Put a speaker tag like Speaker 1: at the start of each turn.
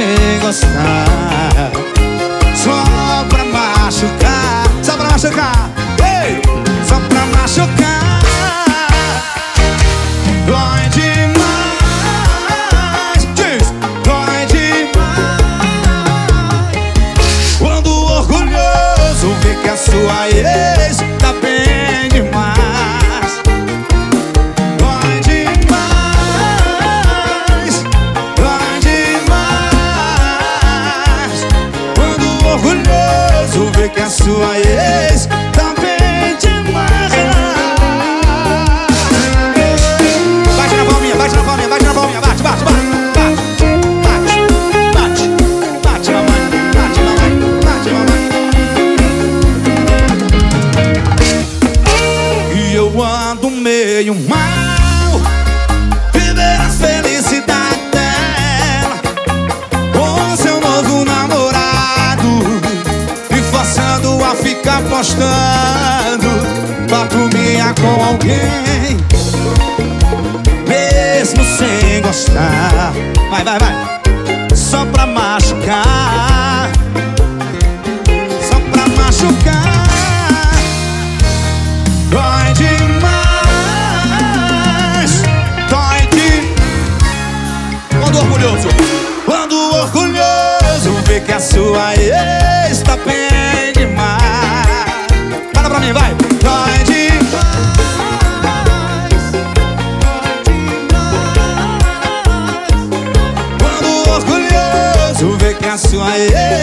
Speaker 1: sem gostar, só pra machucar, só pra machucar, ei, só pra machucar. Dói demais, diz, dói demais quando o orgulhoso vê que a sua ex tá bem demais. Dói demais, dói demais quando o orgulhoso vê que a sua ex tá bem demais. Bate na palminha, bate na palminha, bate na palminha, bate, bate, bate, bate, bate, bate, mamãe, bate, mamãe, bate, mamãe. E eu ando meio mal, viver a felicidade dela com seu novo namorado, me forçando a ficar postando foto minha com alguém, mesmo sem gostar. Vai, vai, vai. Só pra machucar, só pra machucar. Dói demais, dói quando o orgulhoso vê que a sua ex tá bem demais. Fala pra mim, vai. Dói demais, dói demais quando o orgulhoso vê que a sua ex